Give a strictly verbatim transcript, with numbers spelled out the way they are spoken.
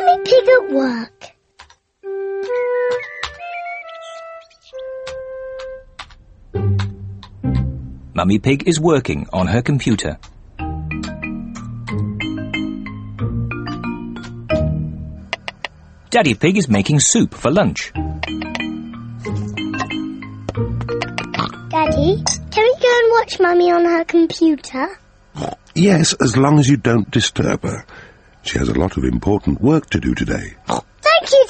Mummy Pig at work? Mummy Pig is working on her computer. Daddy Pig is making soup for lunch. Daddy, can we go and watch Mummy on her computer? Yes, as long as you don't disturb her. She has a lot of important work to do today.